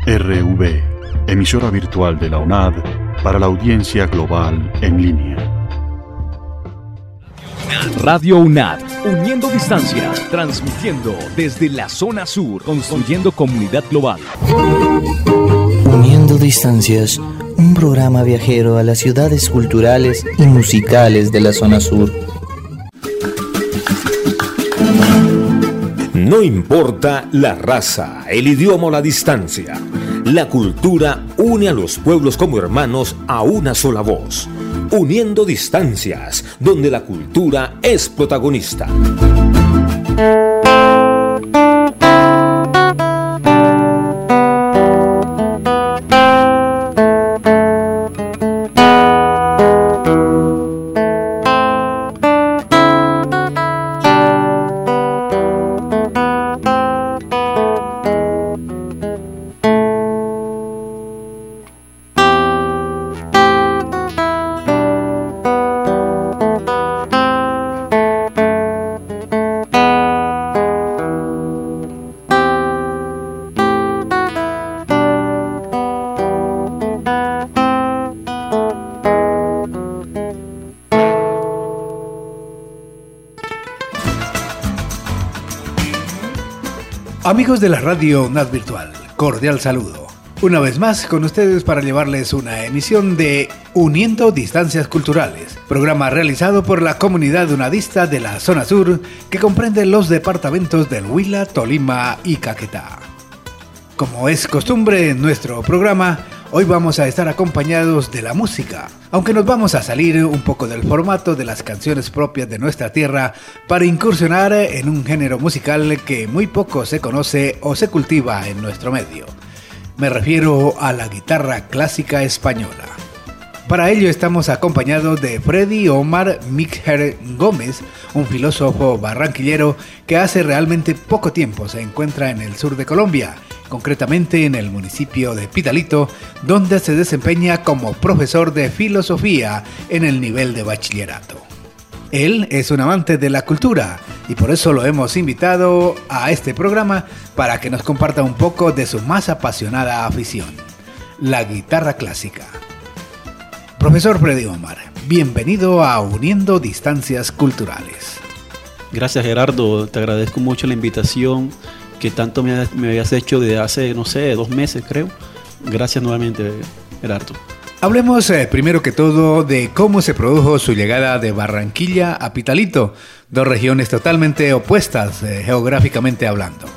RV, emisora virtual de la UNAD para la audiencia global en línea. Radio UNAD, uniendo distancias, transmitiendo desde la zona sur, construyendo comunidad global. Uniendo distancias, un programa viajero a las ciudades culturales y musicales de la zona sur. No importa la raza, el idioma o la distancia, la cultura une a los pueblos como hermanos a una sola voz, uniendo distancias, donde la cultura es protagonista. Amigos de la radio UNAD Virtual, cordial saludo. Una vez más con ustedes para llevarles una emisión de Uniendo Distancias Culturales, programa realizado por la comunidad unadista de la zona sur que comprende los departamentos del Huila, Tolima y Caquetá. Como es costumbre en nuestro programa, hoy vamos a estar acompañados de la música, aunque nos vamos a salir un poco del formato de las canciones propias de nuestra tierra para incursionar en un género musical que muy poco se conoce o se cultiva en nuestro medio. Me refiero a la guitarra clásica española. Para ello estamos acompañados de Freddy Omar Mikher Gómez, un filósofo barranquillero que hace realmente poco tiempo se encuentra en el sur de Colombia, concretamente en el municipio de Pitalito, donde se desempeña como profesor de filosofía en el nivel de bachillerato. Él es un amante de la cultura y por eso lo hemos invitado a este programa para que nos comparta un poco de su más apasionada afición, la guitarra clásica. Profesor Freddy Omar, bienvenido a Uniendo Distancias Culturales. Gracias, Gerardo, te agradezco mucho la invitación que tanto me habías hecho desde hace, 2 meses creo. Gracias nuevamente, Gerardo. Hablemos primero que todo de cómo se produjo su llegada de Barranquilla a Pitalito, dos regiones totalmente opuestas geográficamente hablando.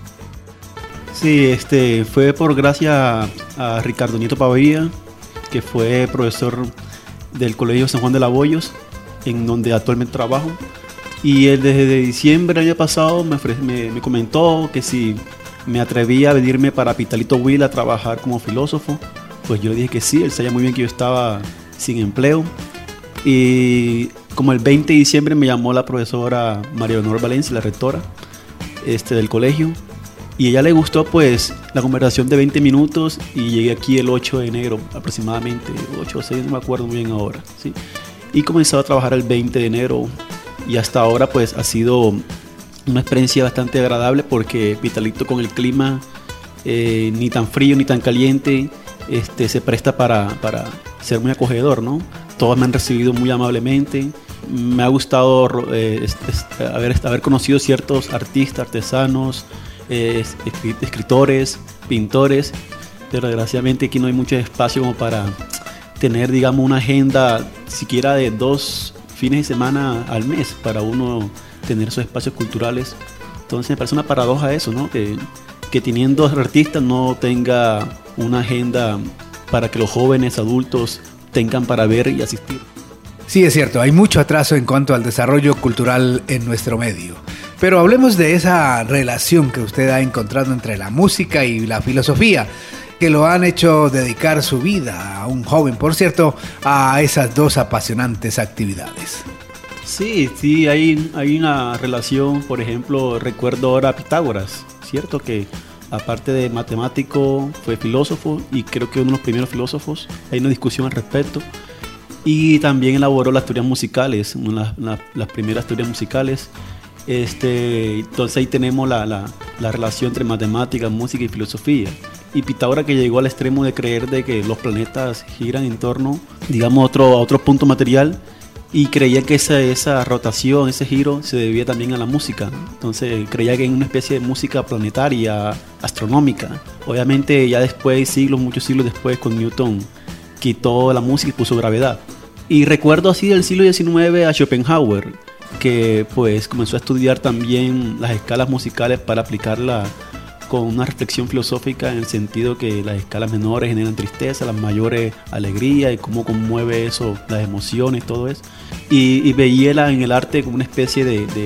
Sí, fue por gracia a Ricardo Nieto Pavía, que fue profesor del Colegio San Juan de Laboyos, en donde actualmente trabajo. Y él desde diciembre del año pasado me comentó que si me atrevía a venirme para Pitalito Huila a trabajar como filósofo. Pues yo le dije que sí, él sabía muy bien que yo estaba sin empleo. Y como el 20 de diciembre me llamó la profesora María Leonor Valencia, la rectora del colegio. Y a ella le gustó pues la conversación de 20 minutos y llegué aquí el 8 de enero aproximadamente, 8 o 6, no me acuerdo muy bien ahora, ¿sí? Y comencé a trabajar el 20 de enero y hasta ahora pues ha sido una experiencia bastante agradable porque Pitalito con el clima ni tan frío ni tan caliente se presta para ser muy acogedor, ¿no? Todos me han recibido muy amablemente. Me ha gustado haber conocido ciertos artistas, artesanos, escritores, pintores, pero desgraciadamente aquí no hay mucho espacio como para tener, digamos, una agenda siquiera de 2 fines de semana al mes para uno tener esos espacios culturales. Entonces me parece una paradoja eso, ¿no? Que teniendo artistas no tenga una agenda para que los jóvenes adultos tengan para ver y asistir. Sí, es cierto, hay mucho atraso en cuanto al desarrollo cultural en nuestro medio. Pero hablemos de esa relación que usted ha encontrado entre la música y la filosofía, que lo han hecho dedicar su vida a un joven, por cierto, a esas dos apasionantes actividades. Sí, hay una relación. Por ejemplo, recuerdo ahora a Pitágoras, ¿cierto? Que aparte de matemático fue filósofo y creo que uno de los primeros filósofos. Hay una discusión al respecto. Y también elaboró las teorías musicales, las primeras teorías musicales. Entonces ahí tenemos la relación entre matemáticas, música y filosofía. y Pitágoras, que llegó al extremo de creer de que los planetas giran en torno, digamos, a otro punto material, y creía que esa rotación, ese giro se debía también a la música. Entonces creía que en una especie de música planetaria, astronómica. Obviamente ya después, muchos siglos después, con Newton quitó la música y puso gravedad. Y recuerdo así del siglo XIX a Schopenhauer, que pues comenzó a estudiar también las escalas musicales para aplicarla con una reflexión filosófica, en el sentido que las escalas menores generan tristeza, las mayores alegría, y cómo conmueve eso las emociones, todo eso. Y veía en el arte como una especie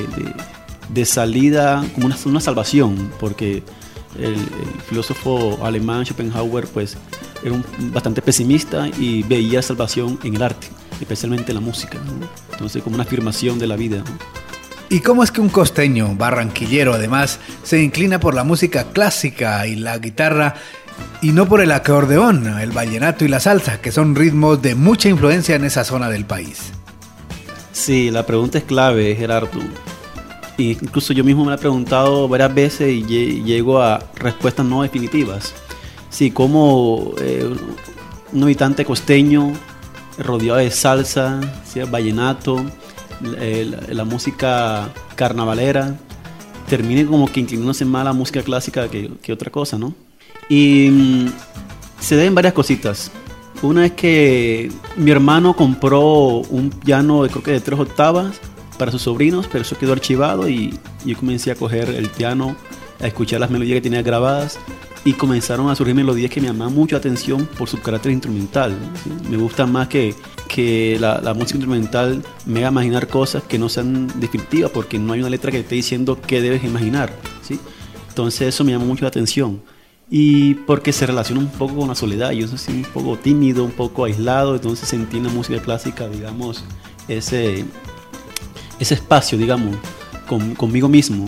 de salida, como una salvación, porque el filósofo alemán Schopenhauer pues era bastante pesimista y veía salvación en el arte, especialmente en la música, ¿no? Entonces, como una afirmación de la vida, ¿no? ¿Y cómo es que un costeño, barranquillero además, se inclina por la música clásica y la guitarra y no por el acordeón, el vallenato y la salsa, que son ritmos de mucha influencia en esa zona del país? Sí, la pregunta es clave, Gerardo. Y incluso yo mismo me la he preguntado varias veces y llego a respuestas no definitivas. Sí, como un habitante costeño rodeado de salsa, ¿sí?, vallenato, la música carnavalera, termine como que inclinándose más a la música clásica que otra cosa, ¿no? Y se deben varias cositas. Una es que mi hermano compró un piano, creo que de 3 octavas para sus sobrinos, pero eso quedó archivado, y yo comencé a coger el piano, a escuchar las melodías que tenía grabadas, y comenzaron a surgir melodías que me llamaban mucho la atención por su carácter instrumental, ¿sí? Me gusta más que la música instrumental me haga imaginar cosas que no sean descriptivas, porque no hay una letra que te esté diciendo qué debes imaginar, ¿sí? Entonces eso me llamó mucho la atención, y porque se relaciona un poco con la soledad. Yo soy un poco tímido, un poco aislado, entonces sentí en la música clásica, digamos, ese espacio, digamos, conmigo mismo.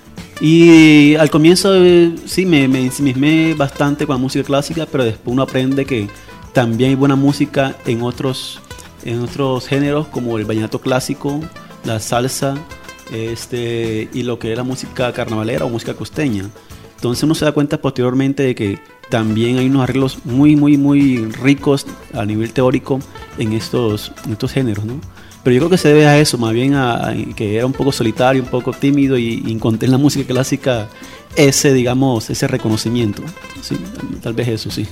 Y al comienzo sí me ensimismé bastante con la música clásica, pero después uno aprende que también hay buena música en otros géneros, como el vallenato clásico, la salsa, y lo que es la música carnavalera o música costeña. Entonces uno se da cuenta posteriormente de que también hay unos arreglos muy, muy, muy ricos a nivel teórico en estos géneros, ¿no? Pero yo creo que se debe a eso, más bien a que era un poco solitario, un poco tímido, y encontré en la música clásica ese reconocimiento. Sí, tal vez eso, sí.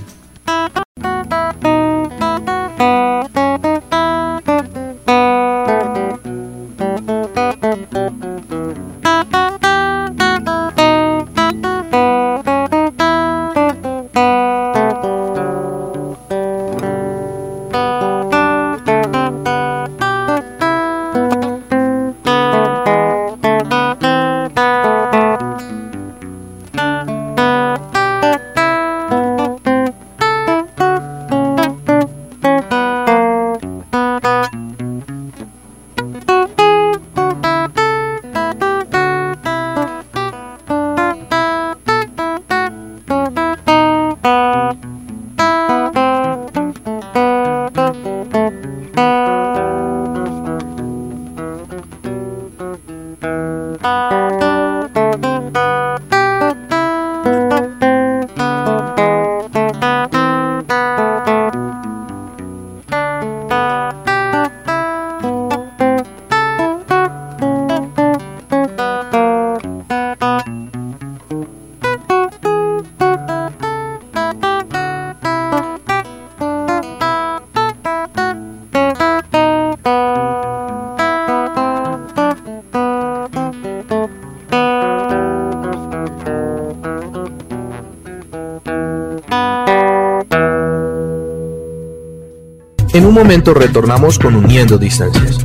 En un momento retornamos con Uniendo Distancias.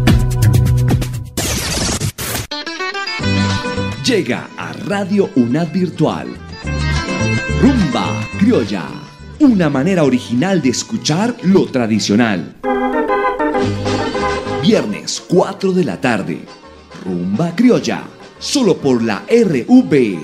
Llega a Radio UNAD Virtual Rumba Criolla, una manera original de escuchar lo tradicional. Viernes 4 de la tarde, Rumba Criolla, solo por la RV.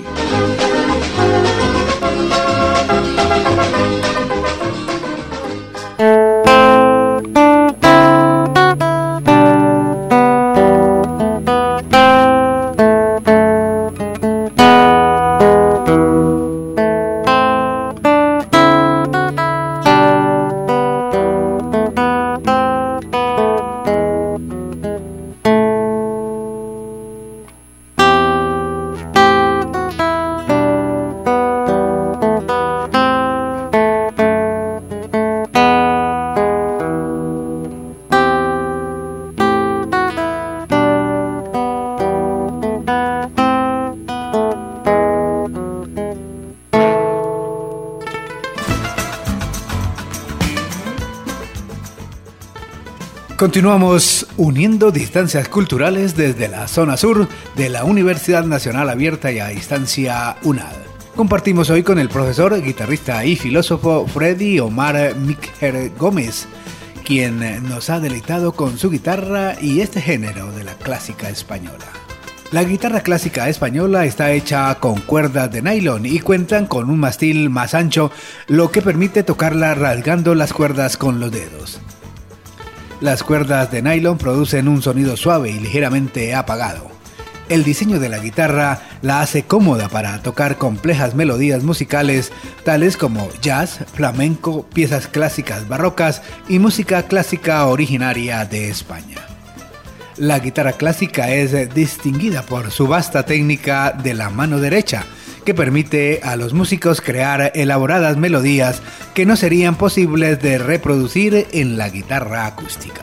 Continuamos uniendo distancias culturales desde la zona sur de la Universidad Nacional Abierta y a Distancia UNAD. Compartimos hoy con el profesor, guitarrista y filósofo Freddy Omar Mikher Gómez, quien nos ha deleitado con su guitarra y este género de la clásica española. La guitarra clásica española está hecha con cuerdas de nylon y cuentan con un mástil más ancho, lo que permite tocarla rasgando las cuerdas con los dedos. Las cuerdas de nylon producen un sonido suave y ligeramente apagado. El diseño de la guitarra la hace cómoda para tocar complejas melodías musicales tales como jazz, flamenco, piezas clásicas barrocas y música clásica originaria de España. La guitarra clásica es distinguida por su vasta técnica de la mano derecha, que permite a los músicos crear elaboradas melodías que no serían posibles de reproducir en la guitarra acústica.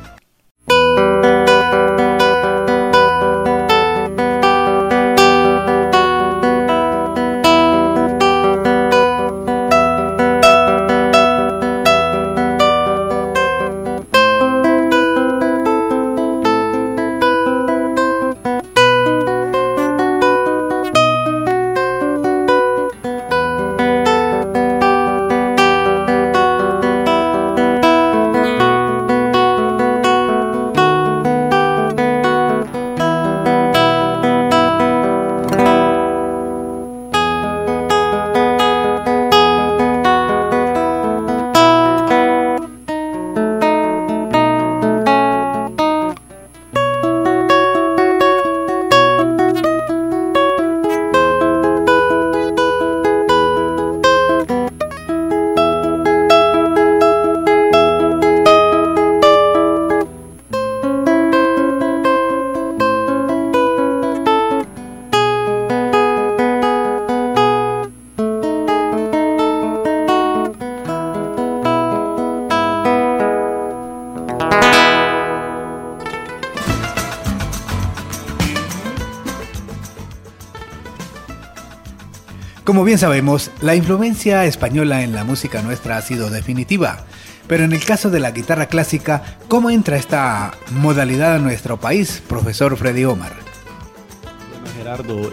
Como bien sabemos, la influencia española en la música nuestra ha sido definitiva, pero en el caso de la guitarra clásica, ¿cómo entra esta modalidad a nuestro país, profesor Freddy Omar? Bueno, Gerardo,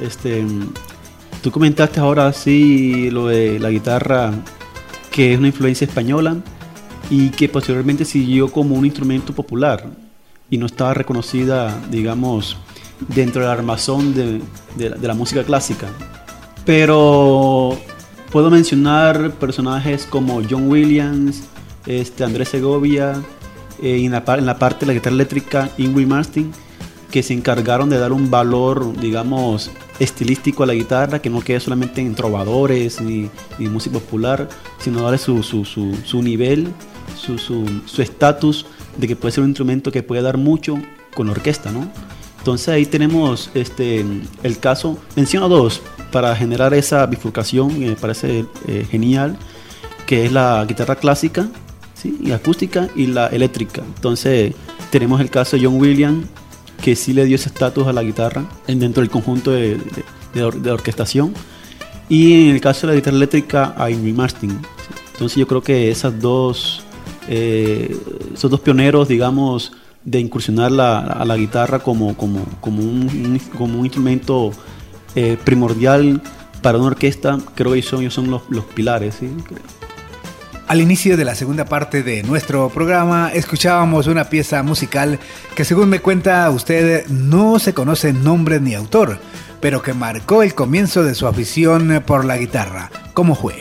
tú comentaste ahora sí lo de la guitarra, que es una influencia española y que posteriormente siguió como un instrumento popular y no estaba reconocida, digamos, dentro del armazón de la música clásica. Pero puedo mencionar personajes como John Williams, Andrés Segovia, y en la parte de la guitarra eléctrica, Yngwie Malmsteen, que se encargaron de dar un valor, digamos, estilístico a la guitarra, que no quede solamente en trovadores ni música popular, sino darle su nivel, su estatus de que puede ser un instrumento que puede dar mucho con orquesta, ¿no? Entonces ahí tenemos el caso, menciono dos para generar esa bifurcación, me parece genial, que es la guitarra clásica, ¿sí? Y acústica, y la eléctrica. Entonces tenemos el caso de John Williams, que sí le dio ese estatus a la guitarra dentro del conjunto de orquestación, y en el caso de la guitarra eléctrica a Yngwie Malmsteen, ¿sí? Entonces yo creo que esos dos pioneros, digamos, de incursionar a la guitarra como un instrumento primordial para una orquesta, creo que ellos son los pilares, ¿sí? Al inicio de la segunda parte de nuestro programa escuchábamos una pieza musical que, según me cuenta usted, no se conoce nombre ni autor, pero que marcó el comienzo de su afición por la guitarra. ¿Cómo fue?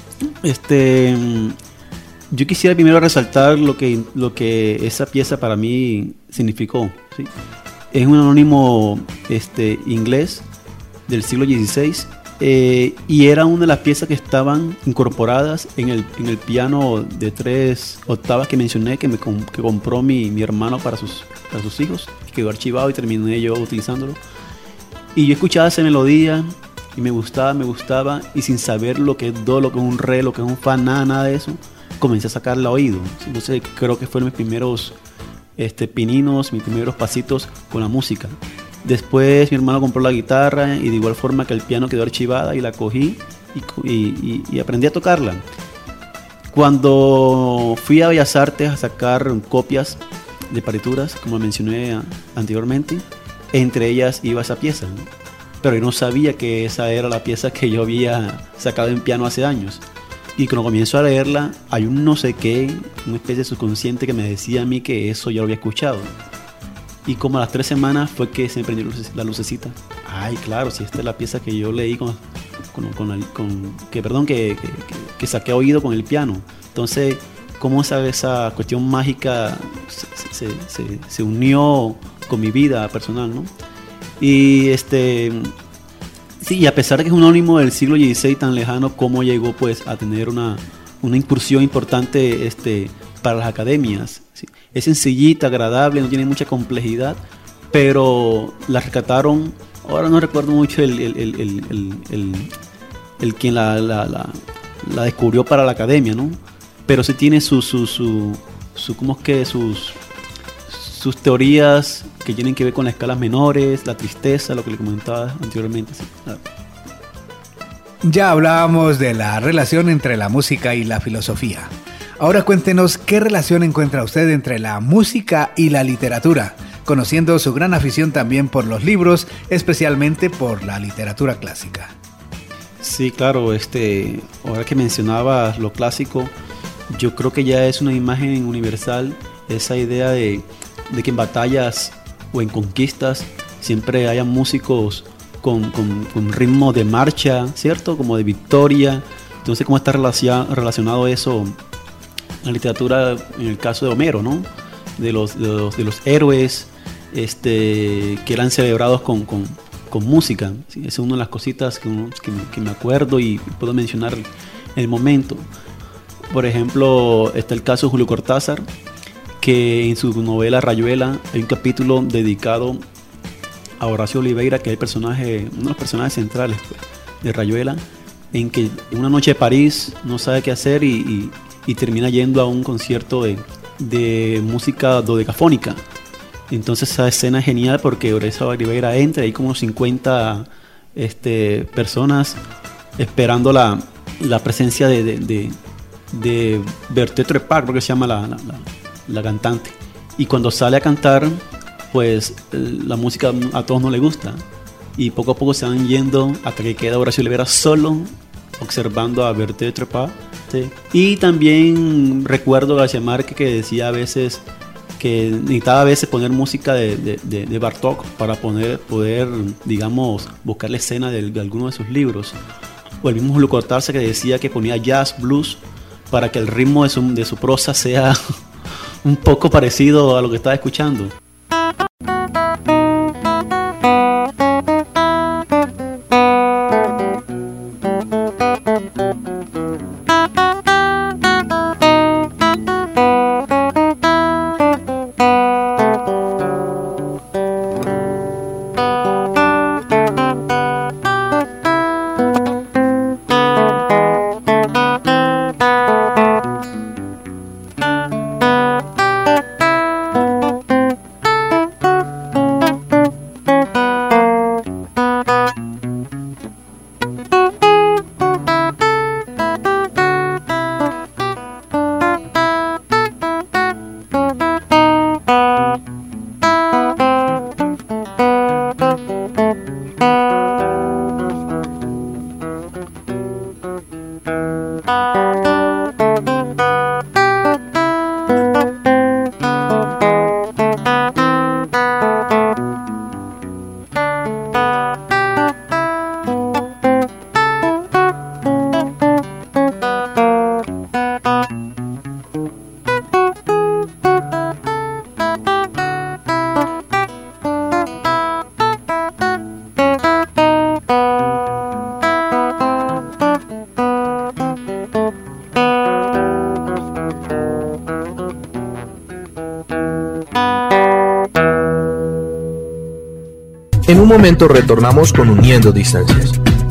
Yo quisiera primero resaltar lo que esa pieza para mí significó, ¿sí? Es un anónimo inglés del siglo XVI, y era una de las piezas que estaban incorporadas en el piano de 3 octavas que mencioné, que compró mi hermano para sus hijos, que quedó archivado y terminé yo utilizándolo. Y yo escuchaba esa melodía y me gustaba, y sin saber lo que es do, lo que es un re, lo que es un fa, nada de eso, comencé a sacarla a oído. Entonces creo que fueron mis primeros pininos, mis primeros pasitos con la música. Después mi hermano compró la guitarra y de igual forma que el piano quedó archivada, y la cogí y aprendí a tocarla. Cuando fui a Bellas Artes a sacar copias de partituras, como mencioné anteriormente. Entre ellas iba esa pieza, ¿no? Pero yo no sabía que esa era la pieza que yo había sacado en piano hace años. Y cuando comienzo a leerla, hay un no sé qué, una especie de subconsciente que me decía a mí que eso ya lo había escuchado. Y como a las 3 semanas fue que se me prendió la lucecita. Ay, claro, si esta es la pieza que yo leí que saqué a oído con el piano. Entonces, cómo esa cuestión mágica se unió con mi vida personal, ¿no? Y sí, y a pesar de que es un anónimo del siglo XVI tan lejano, cómo llegó pues a tener una incursión importante para las academias, ¿sí? Es sencillita, agradable, no tiene mucha complejidad, pero la rescataron. Ahora no recuerdo mucho el quien la descubrió para la academia, ¿no? Pero sí tiene sus teorías que tienen que ver con las escalas menores, la tristeza, lo que le comentaba anteriormente. Sí, claro. Ya hablábamos de la relación entre la música y la filosofía. Ahora cuéntenos qué relación encuentra usted entre la música y la literatura, conociendo su gran afición también por los libros, especialmente por la literatura clásica. Sí, claro, ahora que mencionabas lo clásico, yo creo que ya es una imagen universal esa idea de que en batallas o en conquistas siempre haya músicos con ritmo de marcha, ¿cierto? Como de victoria. Entonces, ¿cómo está relacionado eso en la literatura, en el caso de Homero, ¿no? De los héroes que eran celebrados con música. ¿Sí? Esa es una de las cositas que me acuerdo y puedo mencionar en el momento. Por ejemplo, está el caso de Julio Cortázar, que en su novela Rayuela hay un capítulo dedicado a Horacio Oliveira, que es uno de los personajes centrales pues, de Rayuela, en que en una noche de París no sabe qué hacer y termina yendo a un concierto de música dodecafónica. Entonces esa escena es genial porque Horacio Oliveira entra y hay como 50 personas esperando la presencia de Berthe Trepak, creo que se llama la cantante. Y cuando sale a cantar, pues la música a todos no le gusta. Y poco a poco se van yendo hasta que queda Horacio Oliveira solo observando a Berthe Trepak. ¿Sí? Y también recuerdo a García Márquez que decía a veces que necesitaba a veces poner música de Bartók para poder, digamos, buscar la escena de alguno de sus libros. O el mismo Julio Cortázar que decía que ponía jazz, blues, para que el ritmo de su prosa sea un poco parecido a lo que estaba escuchando. En un momento retornamos con Uniendo Distancias.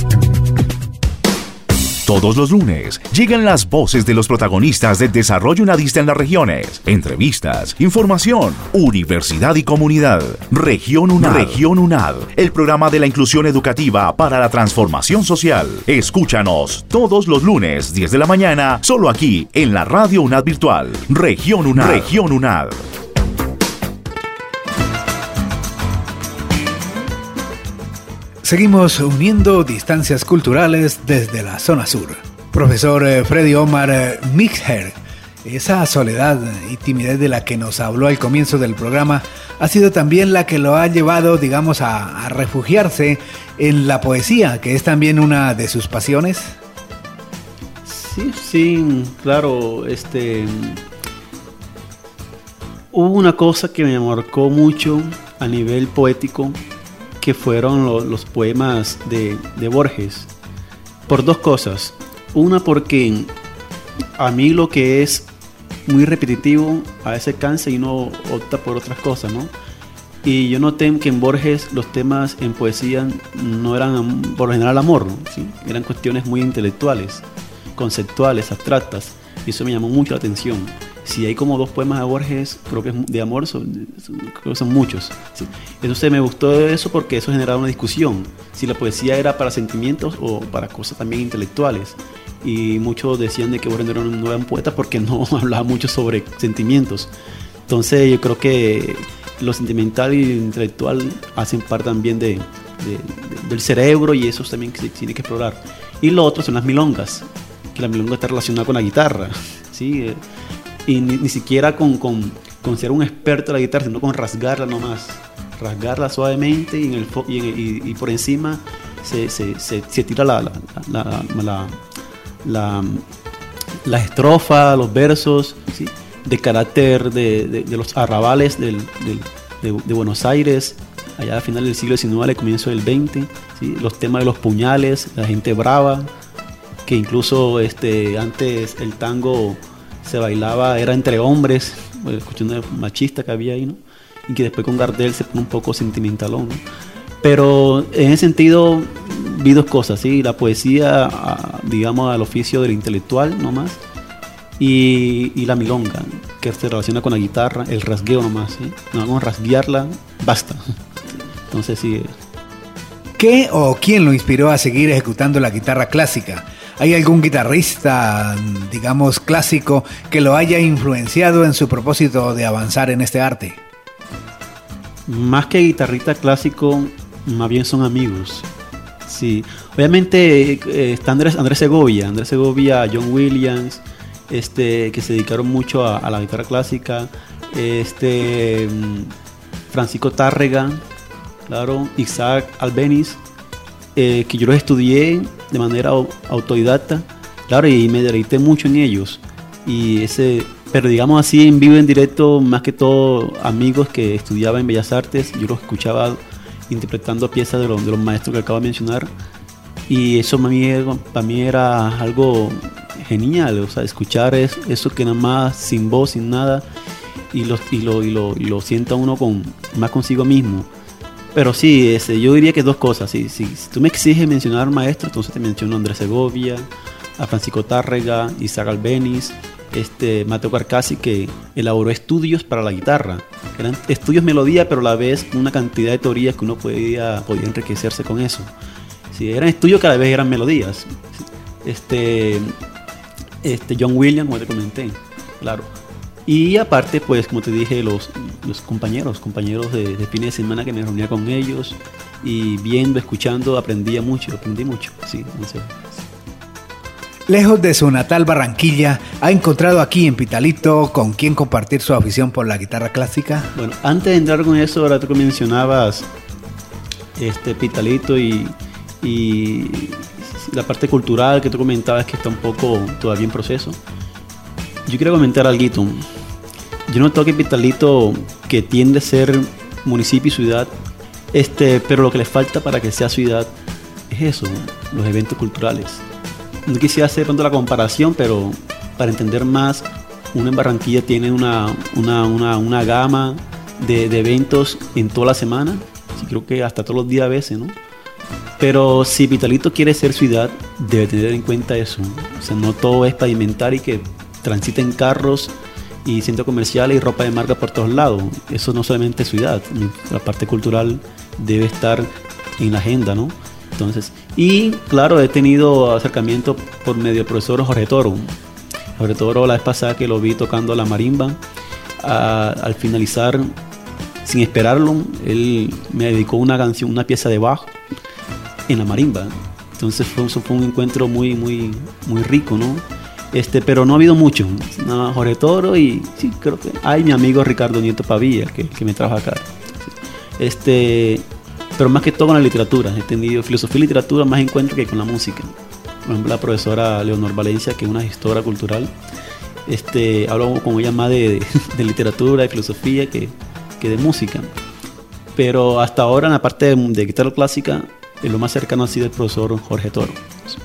Todos los lunes llegan las voces de los protagonistas del desarrollo unadista en las regiones. Entrevistas, información, universidad y comunidad. Región UNAD, el programa de la inclusión educativa para la transformación social. Escúchanos todos los lunes, 10 de la mañana, solo aquí en la Radio UNAD Virtual. Región UNAD. Seguimos uniendo distancias culturales desde la zona sur. Profesor Freddy Omar Mixher, esa soledad y timidez de la que nos habló al comienzo del programa ha sido también la que lo ha llevado, digamos, a refugiarse en la poesía, que es también una de sus pasiones. Sí, claro. Hubo una cosa que me marcó mucho a nivel poético, que fueron los poemas de Borges, por dos cosas. Una, porque a mí lo que es muy repetitivo a veces cansa y uno opta por otras cosas, ¿no? Y yo noté que en Borges los temas en poesía no eran por lo general amor, ¿no? ¿Sí? Eran cuestiones muy intelectuales, conceptuales, abstractas, y eso me llamó mucho la atención. Si hay como 2 poemas de Borges, creo que de amor, creo que son muchos. ¿Sí? Entonces me gustó eso porque eso generaba una discusión, si la poesía era para sentimientos o para cosas también intelectuales. Y muchos decían de que Borges no era un poeta porque no hablaba mucho sobre sentimientos. Entonces yo creo que lo sentimental y lo intelectual hacen parte también del cerebro, y eso también se tiene que explorar. Y lo otro son las milongas, que la milonga está relacionada con la guitarra, ¿sí? Y ni siquiera con ser un experto de la guitarra, sino con rasgarla nomás, rasgarla suavemente, y por encima se tira la estrofa, los versos, ¿sí? De carácter de los arrabales de Buenos Aires, allá a final del siglo XIX, al comienzo del XX, ¿sí? Los temas de los puñales, la gente brava, que incluso antes el tango se bailaba, era entre hombres, cuestión machista que había ahí, ¿no? Y que después con Gardel se pone un poco sentimentalón, ¿no? Pero en ese sentido vi 2 cosas, ¿sí? La poesía, digamos, al oficio del intelectual nomás, y la milonga, que se relaciona con la guitarra, el rasgueo nomás, ¿sí? No, con rasguearla, basta. Entonces sí. ¿Qué o quién lo inspiró a seguir ejecutando la guitarra clásica? ¿Hay algún guitarrista, digamos, clásico que lo haya influenciado en su propósito de avanzar en este arte? Más que guitarrista clásico, más bien son amigos. Sí, obviamente está Andrés Segovia, John Williams, que se dedicaron mucho a la guitarra clásica, Francisco Tárrega, claro, Isaac Albéniz, que yo los estudié de manera autodidacta, claro, y me deleité mucho en ellos. Pero digamos así, en vivo, en directo, más que todo amigos que estudiaban en Bellas Artes, yo los escuchaba interpretando piezas de los maestros que acabo de mencionar, y eso para mí era algo genial, o sea, escuchar eso que nada más sin voz, sin nada, y lo sienta uno más consigo mismo. Pero sí, yo diría que 2 cosas. Si tú me exiges mencionar maestros, entonces te menciono a Andrés Segovia, a Francisco Tárrega, Isaac Albéniz, Mateo Carcassi, que elaboró estudios para la guitarra. Eran estudios melodía, pero a la vez una cantidad de teorías que uno podía enriquecerse con eso. Sí, eran estudios que a la vez eran melodías. John Williams, como te comenté, claro. Y aparte, pues, como te dije, los compañeros de fines de semana, que me reunía con ellos, y viendo, escuchando, aprendí mucho, sí. Lejos de su natal Barranquilla, ¿ha encontrado aquí en Pitalito con quién compartir su afición por la guitarra clásica? Bueno, antes de entrar con eso, ahora tú que mencionabas Pitalito y la parte cultural que tú comentabas, que está un poco todavía en proceso. Yo quiero comentar algo. Yo noto que Pitalito, que tiende a ser municipio y ciudad, pero lo que le falta para que sea ciudad es eso, los eventos culturales. No quisiera hacer pronto la comparación, pero para entender más, uno en Barranquilla tiene una gama de eventos en toda la semana, sí, creo que hasta todos los días a veces, ¿no? Pero si Pitalito quiere ser ciudad, debe tener en cuenta eso. O sea, no todo es pavimentar y que transiten carros y centros comerciales y ropa de marca por todos lados. Eso no solamente es ciudad, la parte cultural debe estar en la agenda, ¿no? Entonces, y claro, he tenido acercamiento por medio del profesor Jorge Toro. Jorge Toro, la vez pasada que lo vi tocando la marimba, al finalizar, sin esperarlo, él me dedicó una canción, una pieza de bajo, en la marimba. Entonces fue un encuentro muy rico, ¿no? Pero no ha habido mucho. No, Jorge Toro y sí, creo que hay mi amigo Ricardo Nieto Pavía que me trabaja acá. Pero más que todo con la literatura. He tenido filosofía y literatura más encuentro que con la música. Por ejemplo, la profesora Leonor Valencia, que es una gestora cultural, hablo con ella más de literatura, de filosofía que de música. Pero hasta ahora, en la parte de guitarra clásica, lo más cercano ha sido el profesor Jorge Toro.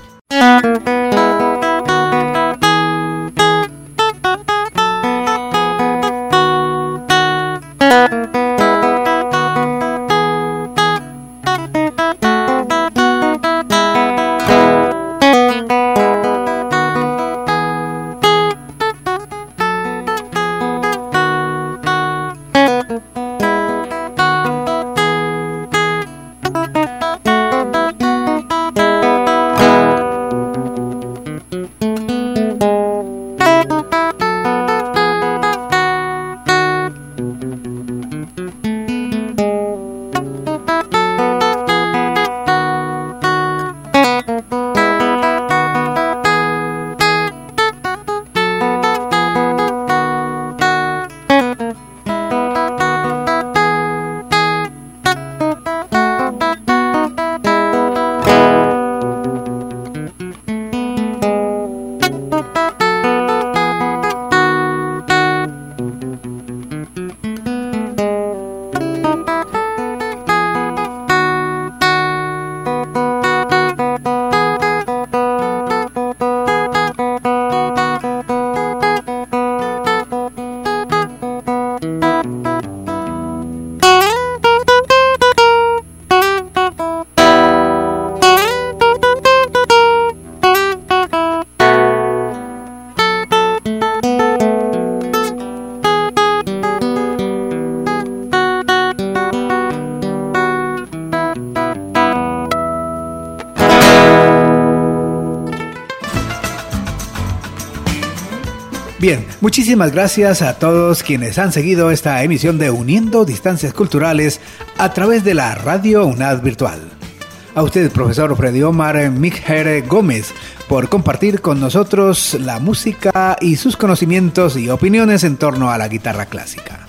Bien, muchísimas gracias a todos quienes han seguido esta emisión de Uniendo Distancias Culturales a través de la Radio UNAD Virtual. A usted, profesor Freddy Omar Mijer Gómez, por compartir con nosotros la música y sus conocimientos y opiniones en torno a la guitarra clásica.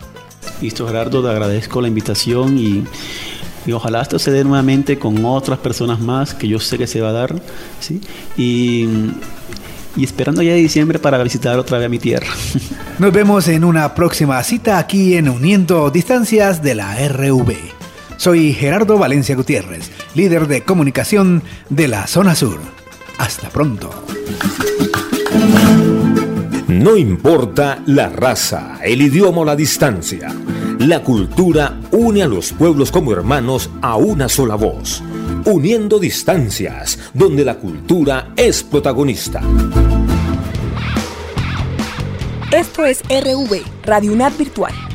Listo, Gerardo, te agradezco la invitación y ojalá esto se dé nuevamente con otras personas más, que yo sé que se va a dar, ¿sí? Y esperando ya de diciembre para visitar otra vez a mi tierra. Nos vemos en una próxima cita aquí en Uniendo Distancias de la RV. Soy Gerardo Valencia Gutiérrez, líder de comunicación de la Zona Sur. Hasta pronto. No importa la raza, el idioma o la distancia. La cultura une a los pueblos como hermanos a una sola voz. Uniendo Distancias, donde la cultura es protagonista. Esto es RV, Radio UNAD Virtual.